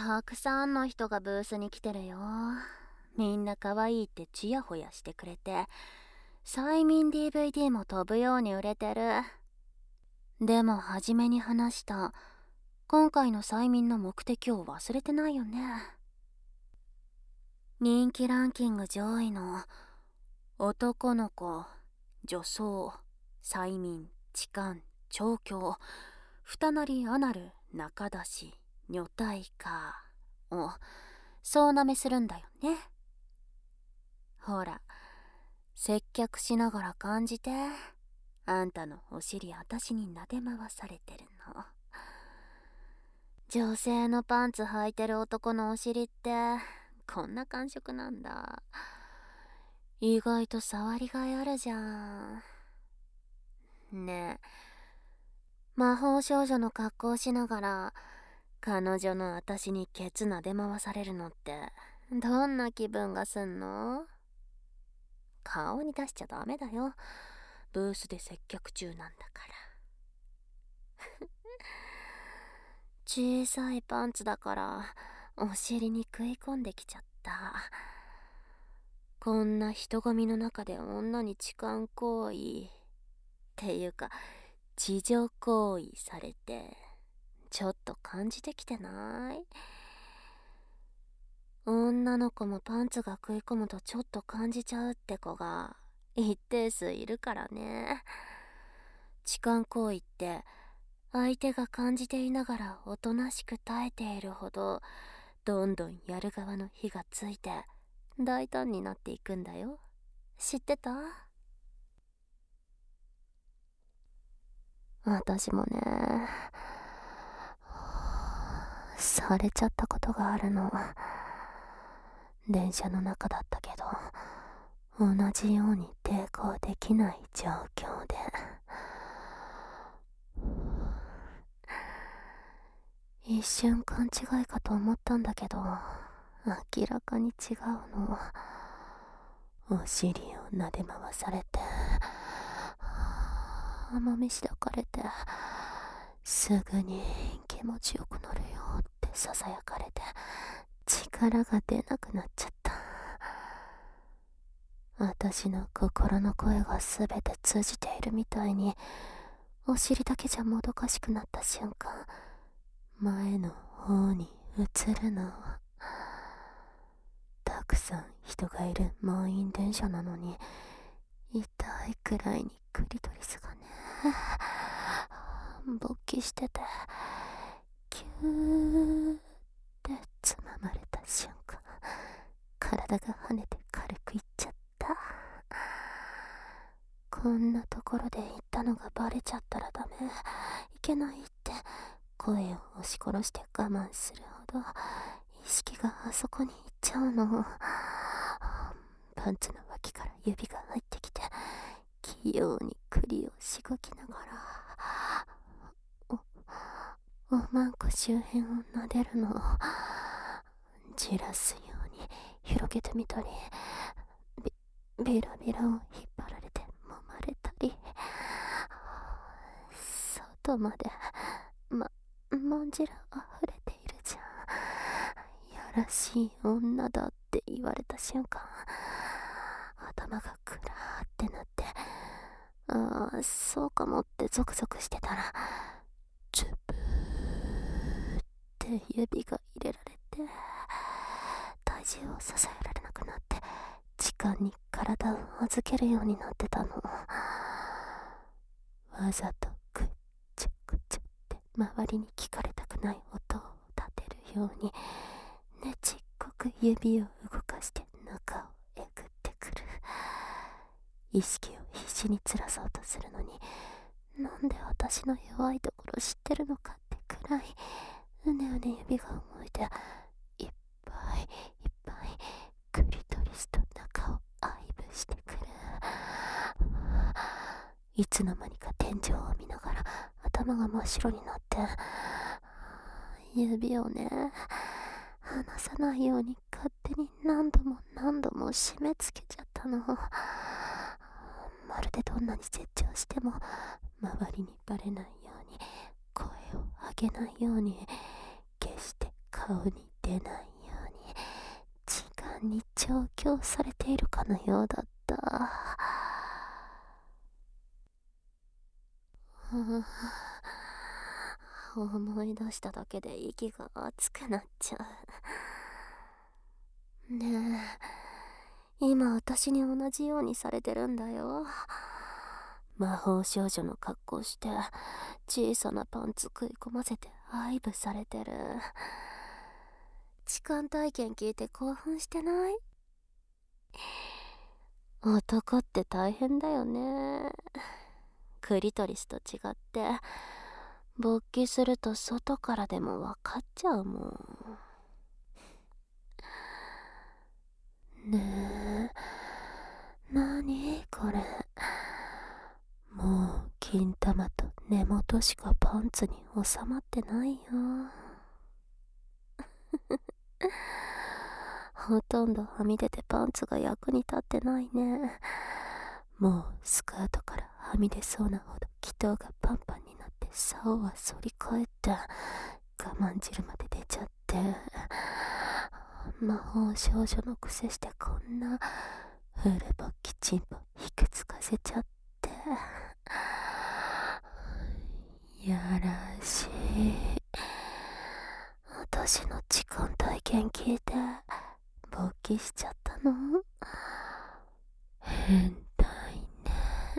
たくさんの人がブースに来てるよ。みんな可愛いってチヤホヤしてくれて、催眠 DVD も飛ぶように売れてる。でも初めに話した今回の催眠の目的を忘れてないよね。人気ランキング上位の男の子、女装、催眠、痴漢、調教、二なりアナル、中出し、女体化を総なめするんだよね。ほら、接客しながら感じて。あんたのお尻あたしに撫で回されてるの。女性のパンツ履いてる男のお尻ってこんな感触なんだ。意外と触りがいあるじゃん。ねえ、魔法少女の格好しながら彼女のあたしにケツ撫で回されるのってどんな気分がすんの？顔に出しちゃダメだよ。ブースで接客中なんだから。小さいパンツだからお尻に食い込んできちゃった。こんな人混みの中で女に痴漢行為っていうか地上行為されてちょっと感じてきてない？女の子もパンツが食い込むとちょっと感じちゃうって子が一定数いるからね。痴漢行為って相手が感じていながらおとなしく耐えているほどどんどんやる側の火がついて大胆になっていくんだよ。知ってた？私もね、されちゃったことがあるの。電車の中だったけど同じように抵抗できない状況で。一瞬勘違いかと思ったんだけど明らかに違うの。お尻を撫で回されて甘みしだかれてすぐに気持ちよくなるよってささやかれて力が出なくなっちゃった。私の心の声がすべて通じているみたいにお尻だけじゃもどかしくなった瞬間前の方に移るの。たくさん人がいる満員電車なのに痛いくらいにクリトリスがね勃起しててキューってつままれた瞬間体が跳ねて軽くいっちゃった。こんなところで言ったのがバレちゃったらダメ、いけないって声を押し殺して我慢するほど意識があそこに行っちゃうの。パンツの脇から指が入ってきて器用に栗をしごきながらおまんこ周辺を撫でるの。じらすように広げてみたりビラビラを引っ張られて揉まれたり外までもんじら溢れているじゃん。やらしい女だって言われた瞬間頭がクラーってなってそうかもってゾクゾクしてたらズブーって指が入れられて体重を支えられなくなって時間に体を預けるようになってたの。わざとくっちょくちょって周りに聞かれたくない音を立てるようにねちっこく指を動かして中をえぐってくる。意識を必死にずらそうとするのになんで私の弱いところ知ってるのかってくらいうねうね指が動いていっぱいいっぱいクリトリスと中を愛撫してくる。いつの間にか天井を見ながら頭が真っ白になって指をね離さないように勝手に何度も何度も締め付けちゃったの。まるでどんなに絶頂しても周りにバレないように声を上げないように決して顔に出出ないように時間に調教されているかのようだった。思い出しただけで息が熱くなっちゃう。ねえ、今私に同じようにされてるんだよ。魔法少女の格好して小さなパンツ食い込ませて愛撫されてる。痴漢体験聞いて興奮してない？男って大変だよね。クリトリスと違って勃起すると外からでも分かっちゃうもん。ねえ、なにこれ。もう金玉と根元しかパンツに収まってないよ。ほとんどはみ出てパンツが役に立ってないね。もうスカートからはみ出そうなほど気筒がパンパンになって竿は反り返って我慢汁まで出ちゃって、魔法少女のくせしてこんなフルボッキチンポひくつかせちゃって、やらしい。私の痴漢体験聞いて勃起しちゃったの？変態ね。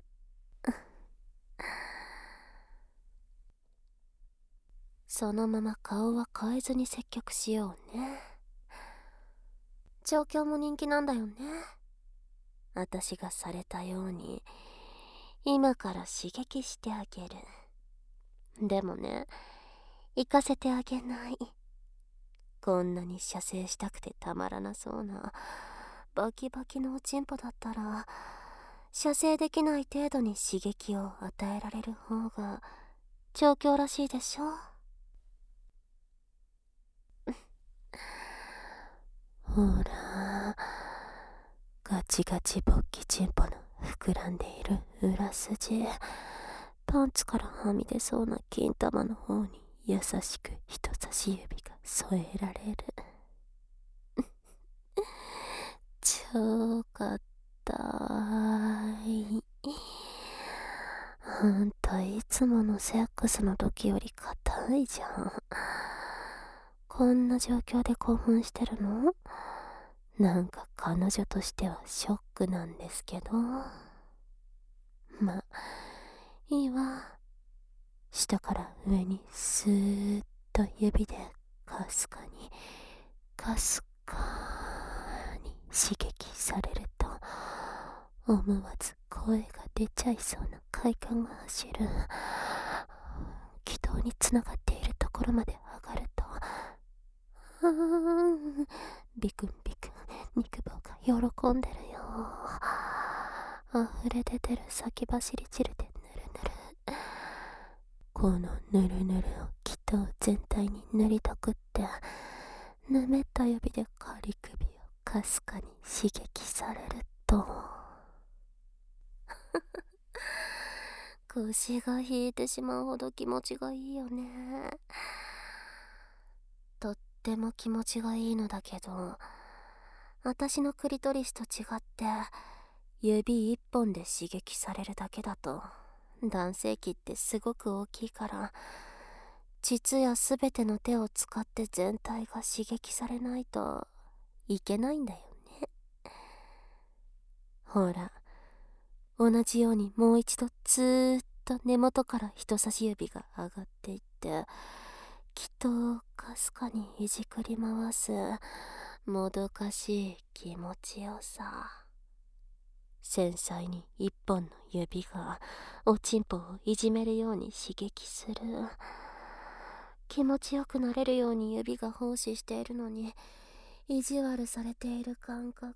そのまま顔は変えずに接客しようね。調教も人気なんだよね。私がされたように今から刺激してあげる。でもね、行かせてあげない。こんなに射精したくてたまらなそうなバキバキのおちんぽだったら射精できない程度に刺激を与えられる方が調教らしいでしょ。ほら、ガチガチ勃起チンポの膨らんでいる裏筋、パンツからはみ出そうな金玉の方に優しく人差し指が添えられる。超かったい。あんたいつものセックスの時より硬いじゃん。こんな状況で興奮してるの？なんか彼女としてはショックなんですけど。ま、いいわ。下から上にスーッと指でかすかにかすかに刺激されると思わず声が出ちゃいそうな快感が走る。気道につながっているところまで上がるとビクンビクン肉棒が喜んでるよ。溢れ出てる先走り汁でぬるぬる。このぬるぬるを気道全体に塗りたくってぬめった指で仮首をかすかに刺激されると腰が引いてしまうほど気持ちがいいよね。とっても気持ちがいいのだけど、私のクリトリスと違って指一本で刺激されるだけだと男性器ってすごく大きいから膣やすべての手を使って全体が刺激されないといけないんだよね。ほら、同じようにもう一度ずーっと根元から人差し指が上がっていって気筒をかすかにいじくり回すもどかしい気持ちよさ。繊細に一本の指がおちんぽをいじめるように刺激する。気持ちよくなれるように指が奉仕しているのに意地悪されている感覚。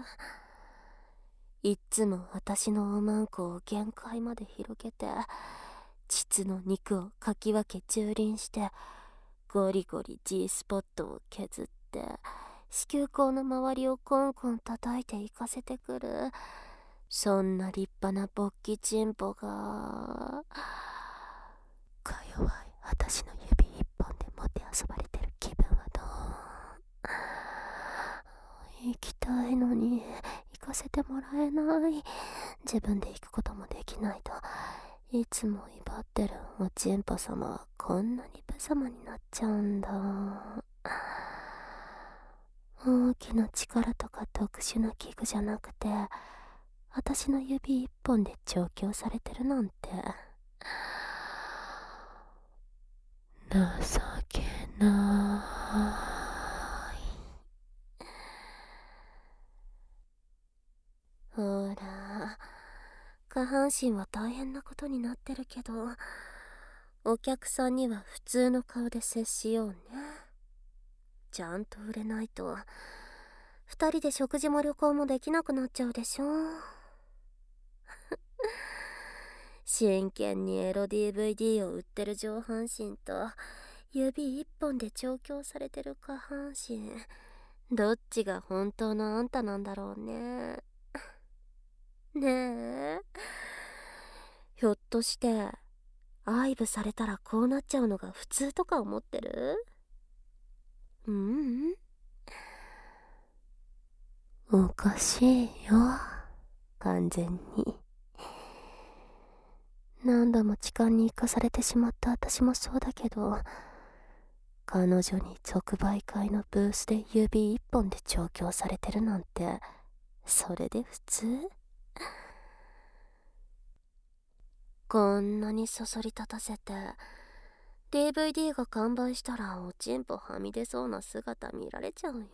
いっつも私のおまんこを限界まで広げて膣の肉をかき分け蹂躙してゴリゴリ G スポットを削って子宮口の周りをコンコン叩いていかせてくる。そんな立派な勃起チンポがか弱い私の指一本でもてあそばれてる気分はどてもらえない。自分で行くこともできないといつも威張ってるおちんぽ様はこんなに無様になっちゃうんだ。大きな力とか特殊な器具じゃなくて、私の指一本で調教されてるなんて。情けない。ほら、下半身は大変なことになってるけど、お客さんには普通の顔で接しようね。ちゃんと売れないと二人で食事も旅行もできなくなっちゃうでしょ。真剣にエロ DVD を売ってる上半身と指一本で調教されてる下半身、どっちが本当のあんたなんだろうね。ねえ、ひょっとして愛撫されたらこうなっちゃうのが普通とか思ってる？おかしいよ、完全に。何度も痴漢に生かされてしまった私もそうだけど、彼女に即売会のブースで指一本で調教されてるなんて、それで普通？こんなにそそり立たせて DVD が完売したらおちんぽはみ出そうな姿見られちゃうよ。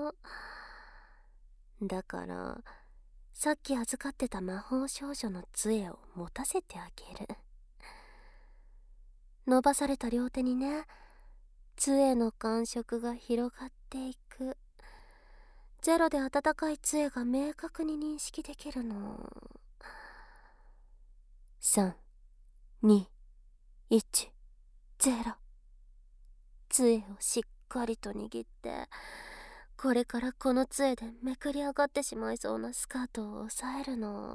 だからさっき預かってた魔法少女の杖を持たせてあげる。伸ばされた両手にね、杖の感触が広がっていく。ゼロで温かい杖が明確に認識できるの。3、2、1、0。杖をしっかりと握って、これからこの杖でめくり上がってしまいそうなスカートを押さえるの。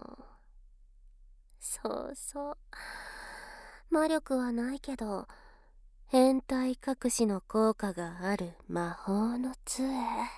そうそう。魔力はないけど、変態隠しの効果がある魔法の杖。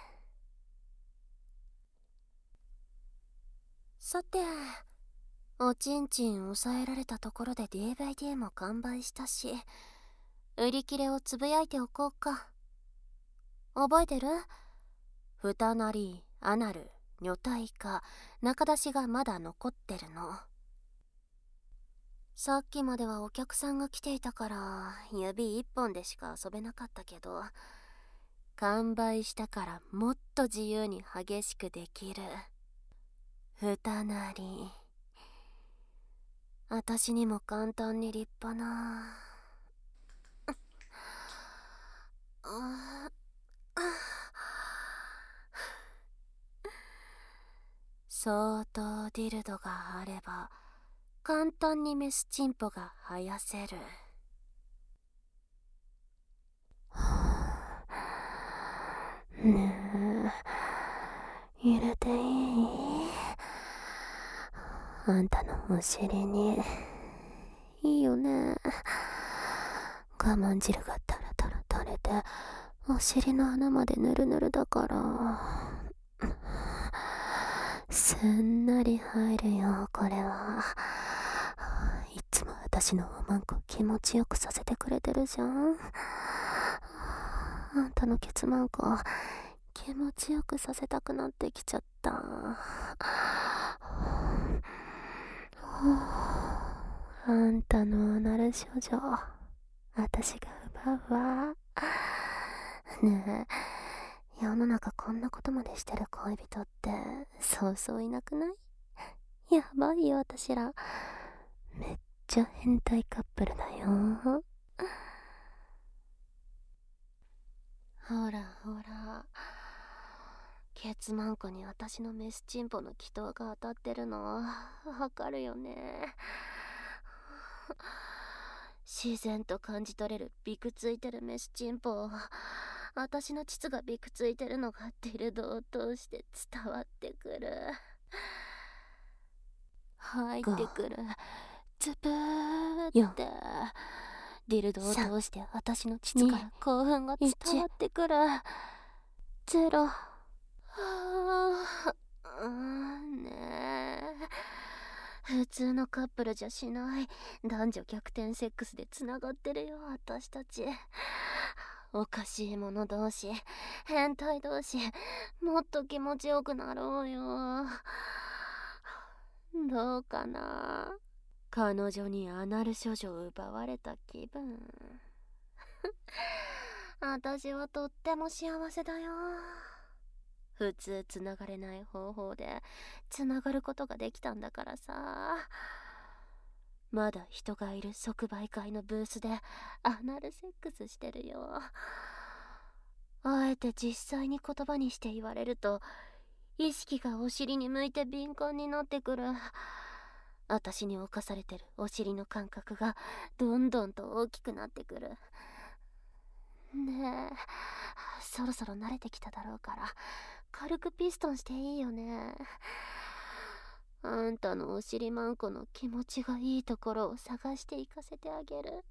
さて、おちんちん抑えられたところで DVD も完売したし、売り切れをつぶやいておこうか。覚えてる？ふたなり、アナル、女体化、中出しがまだ残ってるの。さっきまではお客さんが来ていたから指一本でしか遊べなかったけど、完売したからもっと自由に激しくできる。ふたなり、あたしにも簡単に立派な。相当ディルドがあれば簡単にメスチンポが生やせる。ねえ、入れていい？あんたのお尻に。いいよね。我慢汁がタラタラ垂れてお尻の穴までヌルヌルだから、すんなり入るよ、これは。いつも私のおまんこ気持ちよくさせてくれてるじゃん。あんたのケツマンコ気持ちよくさせたくなってきちゃった。あんたのアナル少女、私が奪うわ。ねえ、世の中こんなことまでしてる恋人ってそうそういなくない？やばいよ、私ら。めっちゃ変態カップルだよ。ほらほら、ケツマンコに私のメスチンポの気筒が当たってるのわかるよね。自然と感じ取れるビクついてるメスチンポ、私の膣がビクついてるのがディルドを通して伝わってくる。入ってくる。ズブーってディルドを通して私の膣から興奮が伝わってくる。ゼロ。ね普通のカップルじゃしない男女逆転セックスでつながってるよ、私たち。おかしい者同士、変態同士、もっと気持ちよくなろうよ。どうかな。彼女にアナル処女を奪われた気分。私はとっても幸せだよ。普通つながれない方法でつながることができたんだからさ。まだ人がいる即売会のブースでアナルセックスしてるよ。あえて実際に言葉にして言われると、意識がお尻に向いて敏感になってくる。私に侵されてるお尻の感覚がどんどんと大きくなってくる。ねえ、そろそろ慣れてきただろうから軽くピストンしていいよね。あんたのお尻マンコの気持ちがいいところを探して行かせてあげる。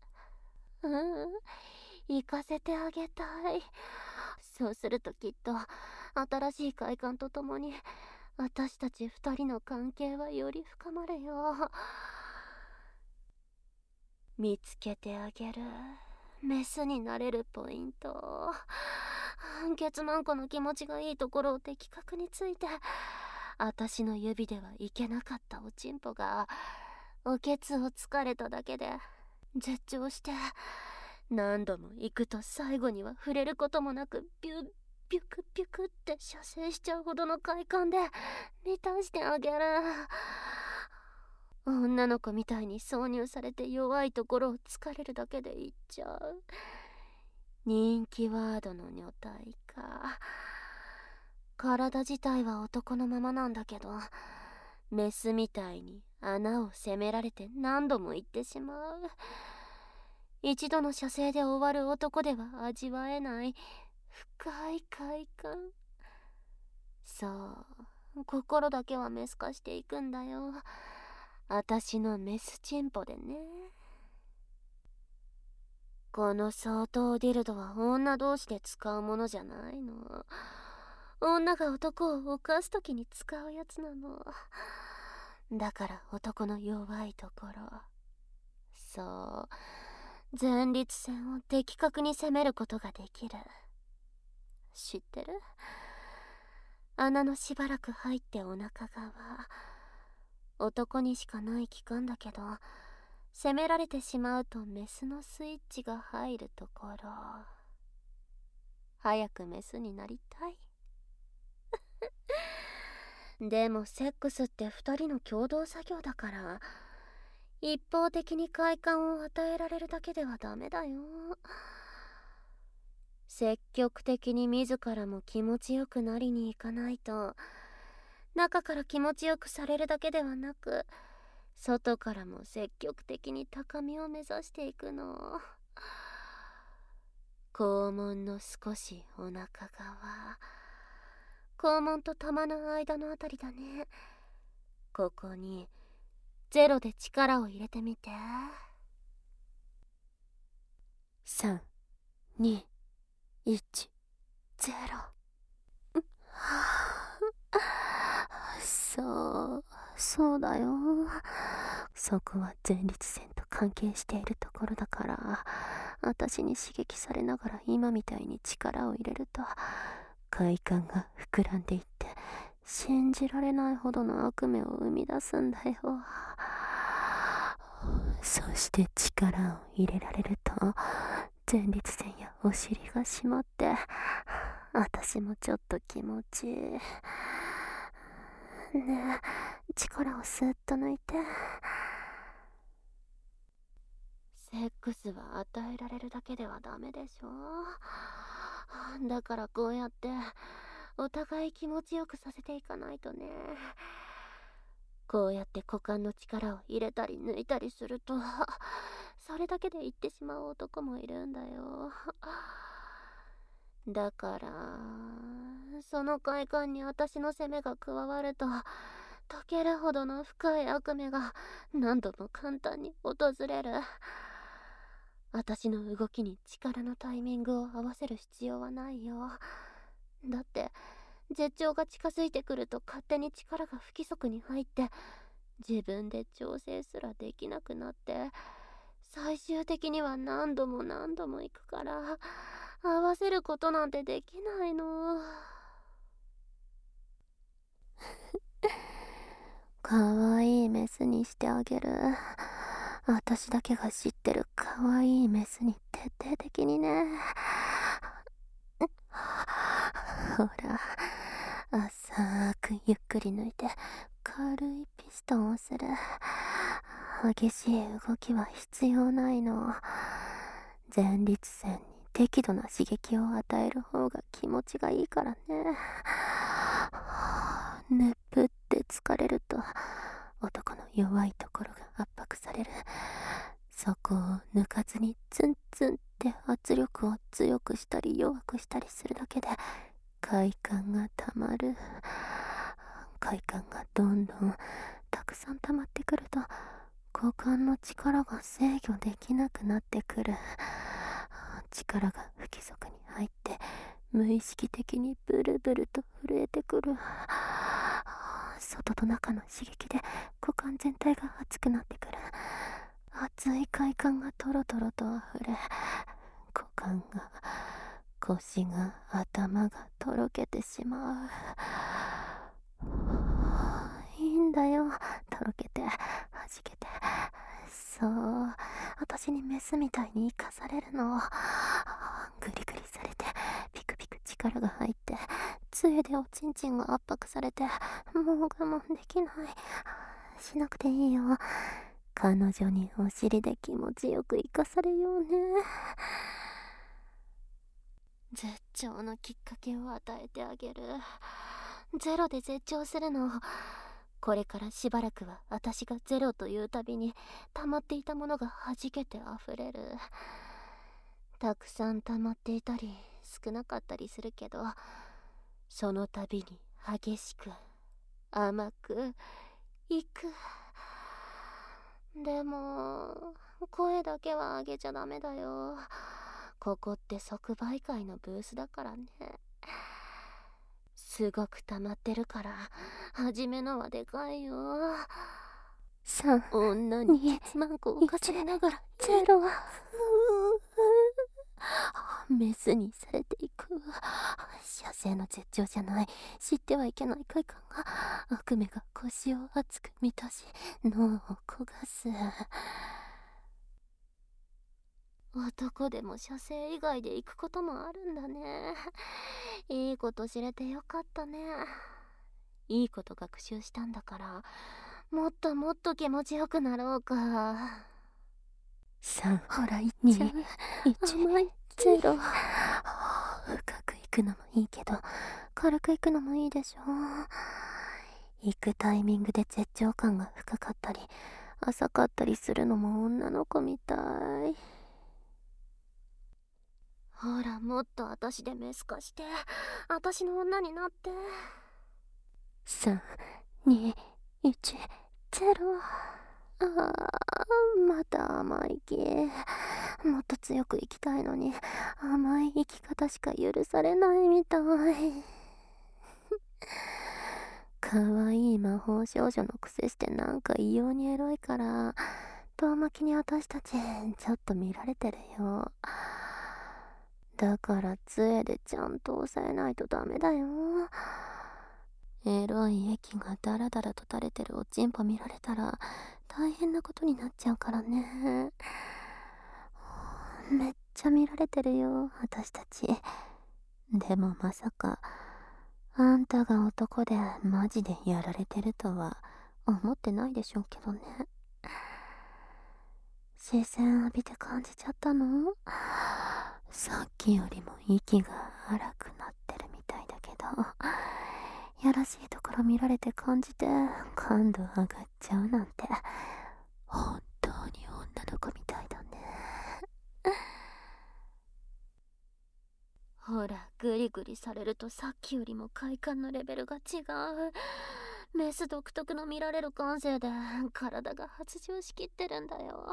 行かせてあげたい。そうするときっと新しい快感とともに私たち二人の関係はより深まるよ。見つけてあげるメスになれるポイント。ケツマンコの気持ちがいいところを的確について、私の指ではいけなかったおちんぽがおケツをつかれただけで絶頂して、何度も行くと最後には触れることもなくビュッビュクビュクって射精しちゃうほどの快感で満たしてあげる。女の子みたいに挿入されて弱いところを疲れるだけでいっちゃう。人気ワードの女体か。体自体は男のままなんだけど、メスみたいに穴を攻められて何度も言ってしまう。一度の射精で終わる男では味わえない深い快感。そう、心だけはメス化していくんだよ。私のメスチンポでね。この相当ディルドは女同士で使うものじゃないの。女が男を犯すときに使うやつなの。だから男の弱いところ、そう、前立腺を的確に攻めることができる。知ってる？穴のしばらく入ってお腹側、男にしかない器官だけど、攻められてしまうとメスのスイッチが入るところ。早くメスになりたい。でもセックスって二人の共同作業だから、一方的に快感を与えられるだけではダメだよ。積極的に自らも気持ちよくなりに行かないと、中から気持ちよくされるだけではなく、外からも積極的に高みを目指していくの。肛門の少しお腹側、肛門と玉の間のあたりだね。ここにゼロで力を入れてみて。3、2、1、ゼロ。そうだよ。そこは前立腺と関係しているところだから、私に刺激されながら今みたいに力を入れると快感が膨らんでいって信じられないほどの悪夢を生み出すんだよ。そして力を入れられると前立腺やお尻が締まって、私もちょっと気持ちいい。ねえ、力をスーッと抜いて。セックスは与えられるだけではダメでしょ。だからこうやってお互い気持ちよくさせていかないとね。こうやって股間の力を入れたり抜いたりすると、それだけで言ってしまう男もいるんだよ。だからその快感に私の攻めが加わると、溶けるほどの深い悪夢が何度も簡単に訪れる。私の動きに力のタイミングを合わせる必要はないよ。だって絶頂が近づいてくると勝手に力が不規則に入って自分で調整すらできなくなって、最終的には何度も何度も行くから、合わせることなんてできないの。かわいいメスにしてあげる。私だけが知ってるかわいいメスに徹底的にね。ほら、浅くゆっくり抜いて軽いピストンをする。激しい動きは必要ないの。前立腺に適度な刺激を与える方が気持ちがいいからね。ねっぷって疲れると男の弱いところが圧迫される。そこを抜かずにツンツンって圧力を強くしたり弱くしたりするだけで快感がたまる。快感がどんどんたくさん溜まってくると股間の力が制御できなくなってくる。力が不規則に入って無意識的にブルブルと震えてくる。外と中の刺激で股間全体が熱くなってくる。熱い快感がトロトロと溢れ、股間が腰が頭がとろけてしまう。いいんだよ、とろけて弾けて。そう、私にメスみたいに生かされるの。グリグリされてピクピク力が入って、杖でおちんちんが圧迫されて、もう我慢できない。しなくていいよ。彼女にお尻で気持ちよく生かされようね。絶頂のきっかけを与えてあげる。ゼロで絶頂するの。これからしばらくは私がゼロというたびに溜まっていたものが弾けて溢れる。たくさん溜まっていたり少なかったりするけど、その度に激しく甘くいく。でも声だけは上げちゃダメだよ。ここって即売会のブースだからね。すごく溜まってるから初めのはでかいよ。3、女にケツマンコをかされながら0。メスにされていく。射精の絶頂じゃない、知ってはいけない快感が悪夢が腰を熱く満たし脳を焦がす。男でも射精以外で行くこともあるんだね。いいこと知れてよかったね。いいこと学習したんだから、もっともっと気持ちよくなろうか。3、ほら行っちゃう。1、甘い0。深く行くのもいいけど軽く行くのもいいでしょ。行くタイミングで絶頂感が深かったり浅かったりするのも女の子みたい。ほら、もっと私でメス化して私の女になって。3、2、1、0。また甘い気。もっと強く生きたいのに甘い生き方しか許されないみたい。かわいい魔法少女のくせしてなんか異様にエロいから遠巻きに私たちちょっと見られてるよ。だから杖でちゃんと押さえないとダメだよ。エロい液がダラダラと垂れてるおちんぽ見られたら大変なことになっちゃうからね。めっちゃ見られてるよ私たち。でもまさかあんたが男でマジでやられてるとは思ってないでしょうけどね。視線浴びて感じちゃったの？さっきよりも息が荒くなってるみたいだけど、やらしいところ見られて感じて感度上がっちゃうなんて本当に女の子みたいだね。ほら、グリグリされるとさっきよりも快感のレベルが違う。メス独特の見られる感性で体が発情しきってるんだよ。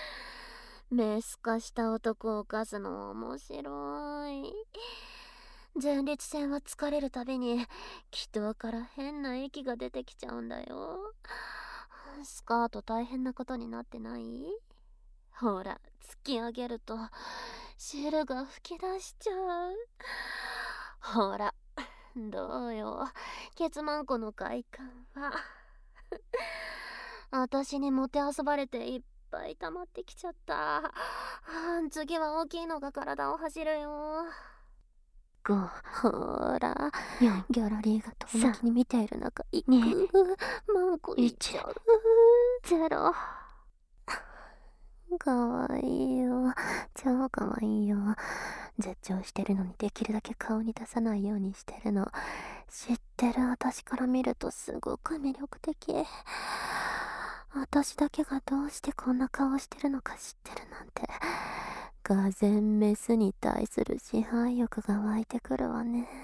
メス化した男を犯すの面白い。 前立腺は疲れるたびに気筒から変な液が出てきちゃうんだよ。スカート大変なことになってない？ほら、突き上げると汁が吹き出しちゃう。ほら、どうよ、ケツマンコの快感は。私にもてあそばれていっぱい溜まってきちゃった。次は大きいのが体を走るよ。5、ほら、4、ギャラリーが遠巻きに見ている中、いく、マンコいっちゃう。0。かわいいよ。超かわいいよ。絶頂してるのにできるだけ顔に出さないようにしてるの。知ってる私から見るとすごく魅力的。私だけがどうしてこんな顔してるのか知ってるなんて。がぜんメスに対する支配欲が湧いてくるわね。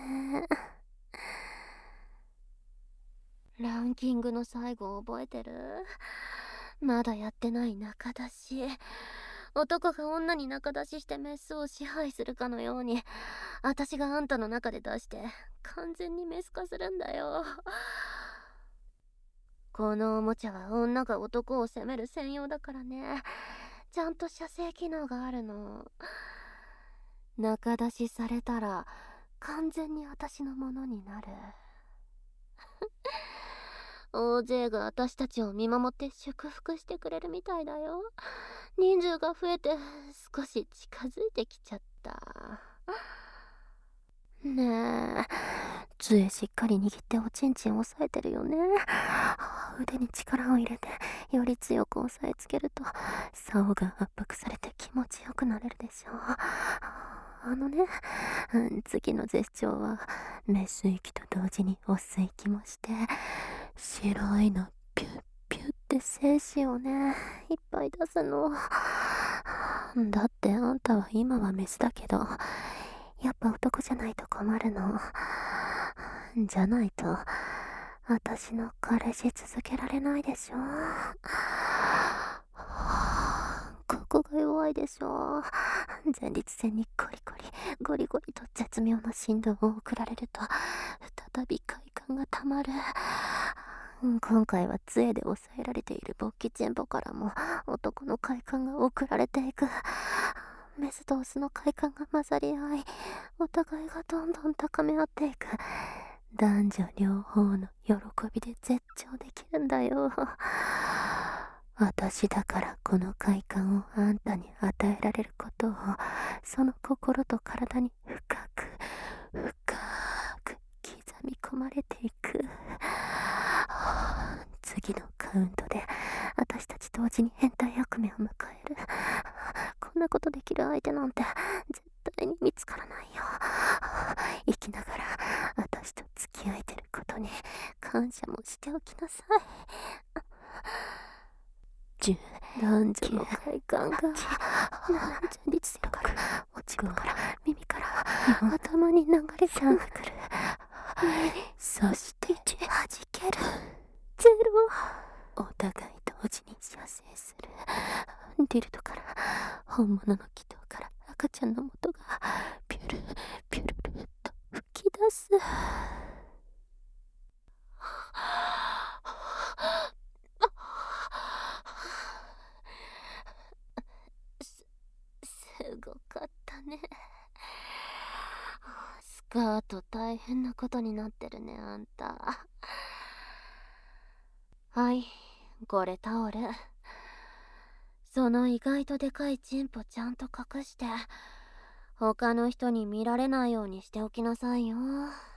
ランキングの最後覚えてる？まだやってない仲出し。男が女に仲出ししてメスを支配するかのように、私があんたの中で出して完全にメス化するんだよ。このおもちゃは女が男を責める専用だからね。ちゃんと射精機能があるの。仲出しされたら完全に私のものになる。大勢が私たちを見守って祝福してくれるみたいだよ。人数が増えて少し近づいてきちゃった。ねえ、杖しっかり握っておちんちん押さえてるよね。腕に力を入れてより強く押さえつけると竿が圧迫されて気持ちよくなれるでしょう。次の絶頂はメス息と同時にオス息もして、白いのピュッピュッって精子をねいっぱい出すの。だってあんたは今はメスだけど、やっぱ男じゃないと困るの。じゃないと私の彼氏続けられないでしょ。ここが弱いでしょ。前立腺にゴリゴリゴリゴリと絶妙な振動を送られると再び快感がたまる。今回は杖で抑えられている勃起チェンポからも男の快感が送られていく。メスとオスの快感が混ざり合い、お互いがどんどん高め合っていく。男女両方の喜びで絶頂できるんだよ。私だからこの快感をあんたに与えられることを、その心と体に深く深く刻み込まれていく。次のカウントで私たち同時に変態役目を迎える。こんなことできる相手なんて絶対に見つからないよ。生きながら私と付き合えてることに感謝もしておきなさい。10、男女の快感が前立腺から落ちるから耳から頭に流れ込んでくる。そして弾ける。ゼロ。お互い同時に射精する。ディルドから本物の気筒から赤ちゃんの元がピュルピュルルと吹き出す。すごかったね。スカート大変なことになってるね、あんた。はい、これタオル。その意外とでかいチンポちゃんと隠して、他の人に見られないようにしておきなさいよ。